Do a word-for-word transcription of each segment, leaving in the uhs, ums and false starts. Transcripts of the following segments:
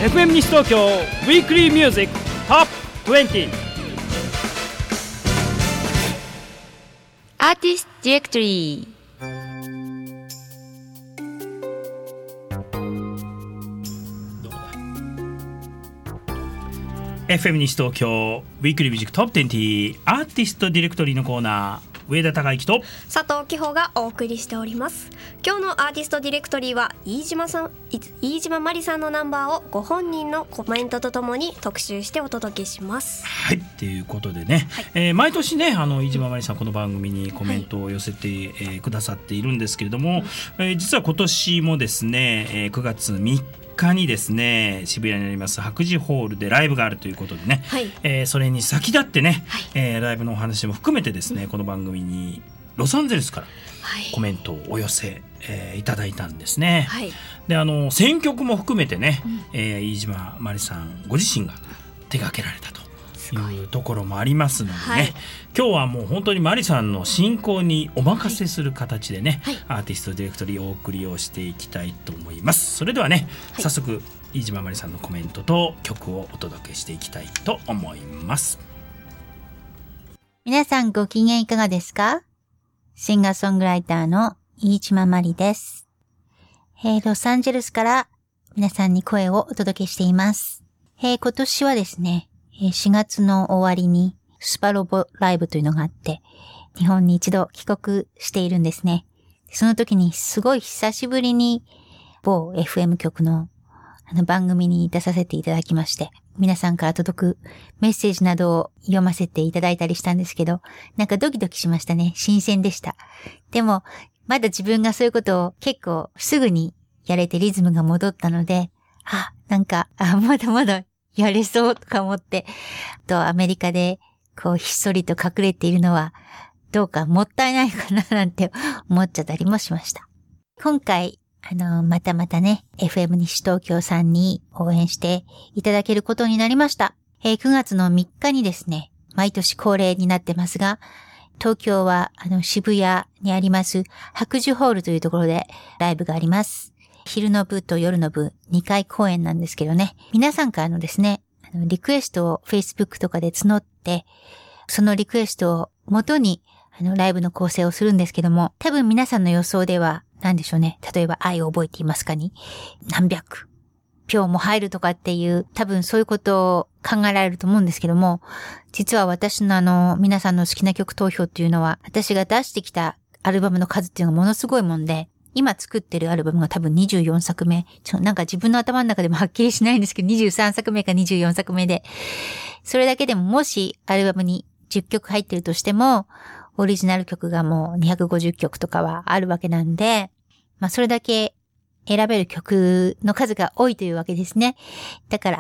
エフエム 西東京ウィークリーミュージックトップにじゅう。 アーティストディレクトリー。 エフエム 西東京ウィークリーミュージックトップにじゅうアーティストディレクトリーのコーナー、上田孝之と佐藤紀穂がお送りしております。今日のアーティストディレクトリーは飯島さん、飯島まりさんのナンバーをご本人のコメントとともに特集してお届けします。 はい、ということでね、はい、えー、毎年ね、あの飯島まりさんこの番組にコメントを寄せて、はい、えー、くださっているんですけれども、うん、えー、実は今年もですね、えー、くがつみっかにですね、渋谷にあります白磁ホールでライブがあるということでね、はい、えー、それに先立ってね、はい、えー、ライブのお話も含めてですね、うん、この番組にロサンゼルスからコメントをお寄せ、えー、いただいたんですね、はい、であの選曲も含めてね、うん、えー、飯島まりさんご自身が手掛けられたというところもありますのでね、はい、今日はもう本当にまりさんの進行にお任せする形でね、はいはい、アーティストディレクトリーをお送りをしていきたいと思います。それではね、はい、早速飯島まりさんのコメントと曲をお届けしていきたいと思います。 皆さんご機嫌いかがですか？シンガーソングライターの飯島まりです。えー、ロサンゼルスから皆さんに声をお届けしています。えー、今年はですね、しがつの終わりにスパロボライブというのがあって、日本に一度帰国しているんですね。その時にすごい久しぶりに某 エフエム 局のあの番組に出させていただきまして、皆さんから届くメッセージなどを読ませていただいたりしたんですけど、なんかドキドキしましたね。新鮮でした。でも、まだ自分がそういうことを結構すぐにやれてリズムが戻ったので、あ、なんか、あ、まだまだやれそうとか思って、とアメリカでこうひっそりと隠れているのはどうかもったいないかななんて思っちゃったりもしました。今回、あの、またまたね、エフエム 西東京さんに応援していただけることになりました。えー、くがつのみっかにですね、毎年恒例になってますが、東京はあの渋谷にあります白磁ホールというところでライブがあります。昼の部と夜の部にかい公演なんですけどね、皆さんからのですね、あのリクエストを Facebook とかで募って、そのリクエストを元にあのライブの構成をするんですけども、多分皆さんの予想では何でしょうね、例えば愛を覚えていますかに何百票も入るとかっていう、多分そういうことを考えられると思うんですけども、実は私のあの皆さんの好きな曲投票っていうのは、私が出してきたアルバムの数っていうのがものすごいもんで、今作ってるアルバムが多分にじゅうよんさくめ。ちょ、なんか自分の頭の中でもはっきりしないんですけど、にじゅうさんさくめかにじゅうよんさくめで。それだけでももしアルバムにじゅっきょく入ってるとしても、オリジナル曲がもうにひゃくごじゅっきょくとかはあるわけなんで、まあそれだけ選べる曲の数が多いというわけですね。だから、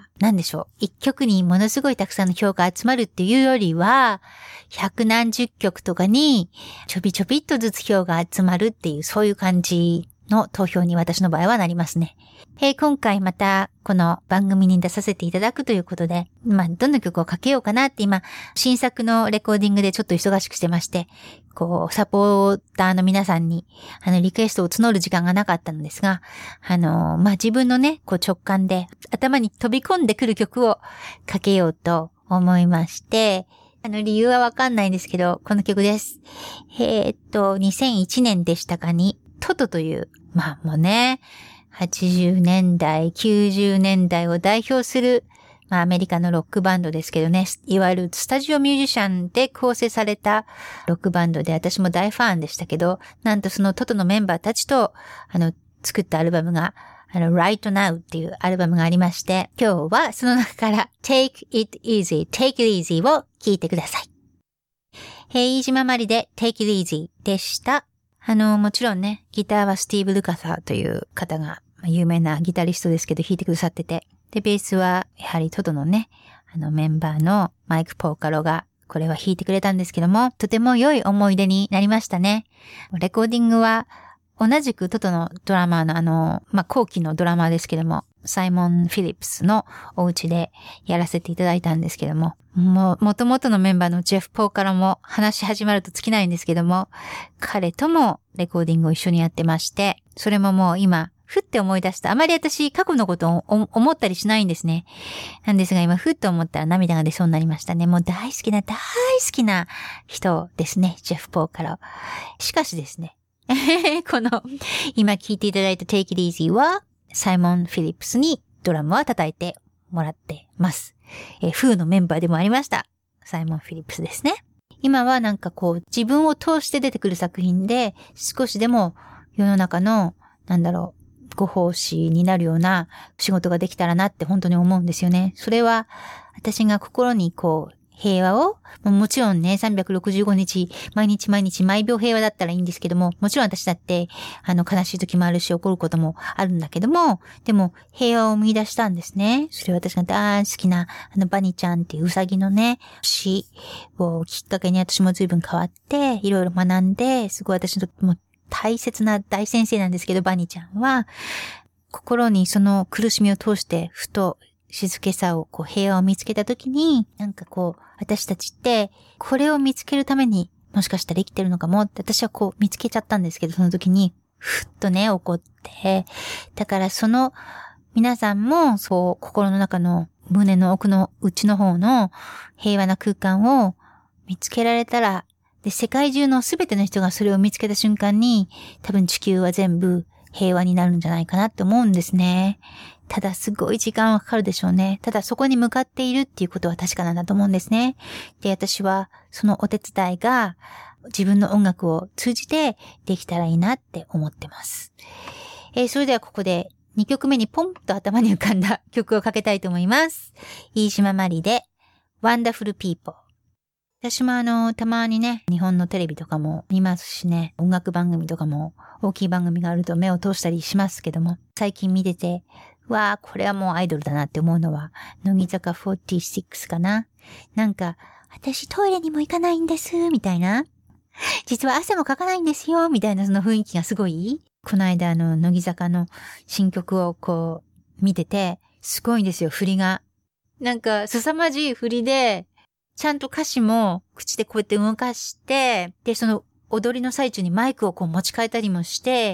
なんでしょう。一曲にものすごいたくさんの票が集まるっていうよりは、百何十曲とかにちょびちょびっとずつ票が集まるっていう、そういう感じの投票に私の場合はなりますね。えー、今回またこの番組に出させていただくということで、まあどんな曲をかけようかなって今、新作のレコーディングでちょっと忙しくしてまして、こうサポーターの皆さんにあのリクエストを募る時間がなかったのですが、あのまあ自分のね、こう直感で頭に飛び込んでくる曲をかけようと思いまして、あの理由はわかんないんですけど、この曲です。えー、っとにせんいちねんでしたかにトトという、まあもうね、はちじゅうねんだい、きゅうじゅうねんだいを代表する、まあアメリカのロックバンドですけどね、いわゆるスタジオミュージシャンで構成されたロックバンドで、私も大ファンでしたけど、なんとそのトトのメンバーたちと、あの、作ったアルバムが、あの、Right Now っていうアルバムがありまして、今日はその中から Take It Easy, Take It Easy を聴いてください。飯島まりで Take It Easy でした。あの、もちろんね、ギターはスティーブ・ルカサーという方が、有名なギタリストですけど弾いてくださってて、で、ベースはやはりトトのね、あのメンバーのマイク・ポーカロがこれは弾いてくれたんですけども、とても良い思い出になりましたね。レコーディングは同じくトトのドラマーのあの、まあ、後期のドラマーですけども、サイモン・フィリップスのお家でやらせていただいたんですけども、もう、元々のメンバーのジェフ・ポーからも話し始まると尽きないんですけども、彼ともレコーディングを一緒にやってまして、それももう今、 ふって思い出した。あまり私、過去のことを思ったりしないんですね。なんですが、今、ふっと思ったら涙が出そうになりましたね。もう大好きな、大好きな人ですね。ジェフ・ポーカロ。しかしですね、この、今聴いていただいた Take It Easy は、サイモン・フィリップスにドラムは叩いてもらってます。えー、フーのメンバーでもありました。サイモン・フィリップスですね。今はなんかこう、自分を通して出てくる作品で、少しでも世の中の、なんだろう、ご奉仕になるような仕事ができたらなって本当に思うんですよね。それは私が心にこう平和を、もちろんね、さんびゃくろくじゅうごにち、毎日毎日毎秒平和だったらいいんですけども、もちろん私だって、あの、悲しい時もあるし、怒ることもあるんだけども、でも、平和を見出したんですね。それは私が大好きな、あの、バニちゃんっていうウサギのね、詩をきっかけに私も随分変わって、いろいろ学んで、すごい私のもう大切な大先生なんですけど、バニちゃんは、心にその苦しみを通して、ふと、静けさを、こう、平和を見つけたときに、なんかこう、私たちって、これを見つけるために、もしかしたら生きてるのかもって、私はこう、見つけちゃったんですけど、その時に、ふっとね、怒って、だからその、皆さんも、そう、心の中の、胸の奥の内の方の、平和な空間を見つけられたら、で、世界中のすべての人がそれを見つけた瞬間に、多分地球は全部平和になるんじゃないかなって思うんですね。ただすごい時間はかかるでしょうね。ただそこに向かっているっていうことは確かなんだと思うんですね。で、私はそのお手伝いが自分の音楽を通じてできたらいいなって思ってます。えー、それではここでにきょくめにポンと頭に浮かんだ曲をかけたいと思います。飯島まりで Wonderful People。私もあの、たまにね、日本のテレビとかも見ますしね、音楽番組とかも大きい番組があると目を通したりしますけども、最近見てて、わー、これはもうアイドルだなって思うのは、乃木坂フォーティーシックスかな。なんか、私トイレにも行かないんです、みたいな。実は汗もかかないんですよ、みたいなその雰囲気がすごい。この間あの、乃木坂の新曲をこう、見てて、すごいんですよ、振りが。なんか、凄まじい振りで、ちゃんと歌詞も口でこうやって動かして、で、その踊りの最中にマイクをこう持ち替えたりもして、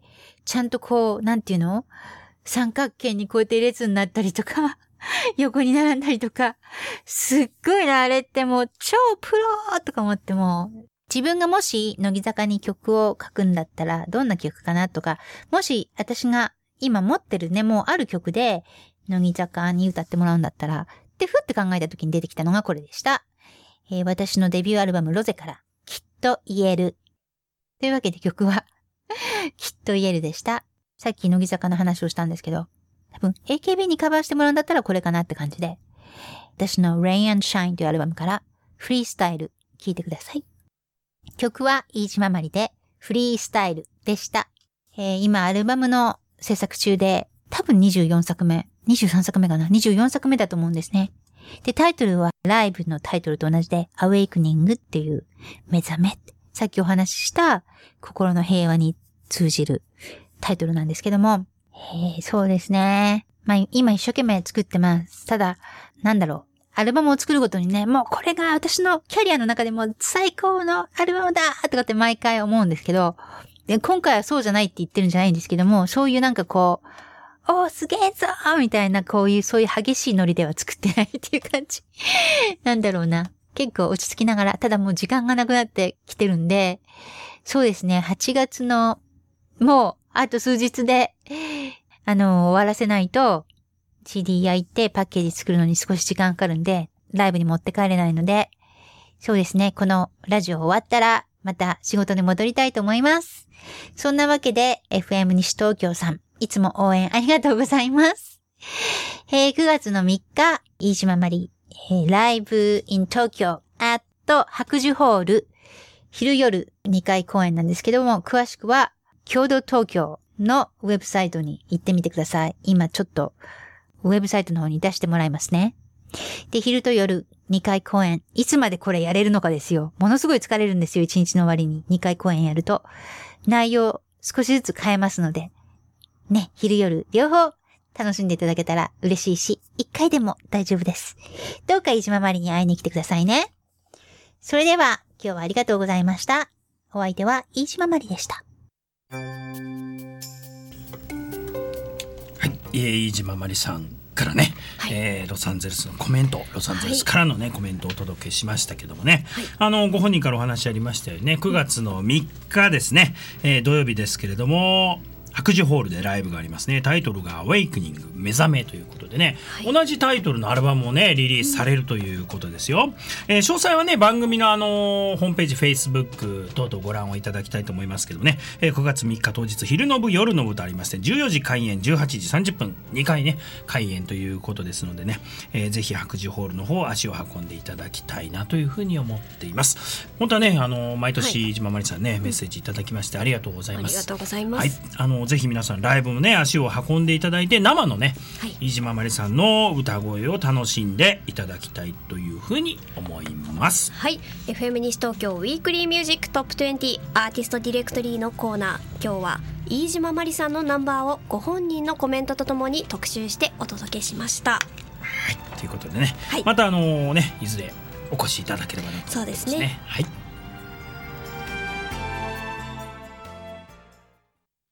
ちゃんとこう、なんていうの？三角形にこうやって列になったりとか、横に並んだりとか、すっごいな、あれってもう超プローとか思っても、自分がもし乃木坂に曲を書くんだったらどんな曲かなとか、もし私が今持ってるね、もうある曲で乃木坂に歌ってもらうんだったら、ってふって考えた時に出てきたのがこれでした。えー、私のデビューアルバムロゼからきっと言える。というわけで曲はきっと言えるでした。さっき乃木坂の話をしたんですけど、多分 エーケービー にカバーしてもらうんだったらこれかなって感じで、私の Rain and Shine というアルバムからフリースタイル聴いてください。曲は飯島まりでフリースタイルでした。えー、今アルバムの制作中で多分にじゅうよんさくめ、にじゅうさんさくめかな、にじゅうよんさくめだと思うんですね。で、タイトルはライブのタイトルと同じで Awakening っていう目覚め。さっきお話しした心の平和に通じるタイトルなんですけども、えー、そうですね。まあ今一生懸命作ってます。ただ、なんだろう。アルバムを作るごとにね、もうこれが私のキャリアの中でも最高のアルバムだとかって毎回思うんですけど、で今回はそうじゃないって言ってるんじゃないんですけども、そういうなんかこう、おーすげえぞーみたいなこういうそういう激しいノリでは作ってないっていう感じ。なんだろうな。結構落ち着きながら、ただもう時間がなくなってきてるんで、そうですね、はちがつのもうあと数日で、あの、終わらせないと、シーディー 焼いてパッケージ作るのに少し時間かかるんで、ライブに持って帰れないので、そうですね、このラジオ終わったら、また仕事に戻りたいと思います。そんなわけで、エフエム 西東京さん、いつも応援ありがとうございます。えー、くがつのみっか、飯島まり、えー、ライブ in Tokyo at 白樹ホール、昼夜にかい公演なんですけども、詳しくは、共同東京のウェブサイトに行ってみてください。今ちょっとウェブサイトの方に出してもらいますね。で、昼と夜にかい公演。いつまでこれやれるのかですよ。ものすごい疲れるんですよ。いちにちの終わりににかい公演やると。内容少しずつ変えますので。ね、昼夜両方楽しんでいただけたら嬉しいし、いっかいでも大丈夫です。どうか飯島まりに会いに来てくださいね。それでは今日はありがとうございました。お相手は飯島まりでした。 飯島まりさんからね、はい、えー、ロサンゼルスのコメント、ロサンゼルスからのね、はい、コメントをお届けしましたけどもね、はい、あのご本人からお話ありましたよね。くがつのみっかですね、えー、土曜日ですけれども白磁ホールでライブがありますね。タイトルがアウェイクニング、目覚めということでね、はい、同じタイトルのアルバムもねリリースされるということですよ、えー、詳細はね番組のあのー、ホームページ Facebook 等々ご覧をいただきたいと思いますけどもね、えー、くがつみっか当日昼の部夜の部とありましてじゅうよじ開演じゅうはちじさんじゅっぷんにかいね開演ということですのでね、えー、ぜひ白磁ホールの方足を運んでいただきたいなというふうに思っています。本当はねあのー、毎年飯島まりさんね、はい、メッセージいただきましてありがとうございます。 ありがとうございます、はい、 あのぜひ皆さんライブもね足を運んでいただいて生のね、はい、飯島まりさんの歌声を楽しんでいただきたいというふうに思います。 はい、エフエム 西東京ウィークリーミュージックトップにじゅうアーティストディレクトリーのコーナー、今日は飯島まりさんのナンバーをご本人のコメントとともに特集してお届けしました。はい、ということでね、はい、またあのねいずれお越しいただければなと思いますね。 そうですね。 はい。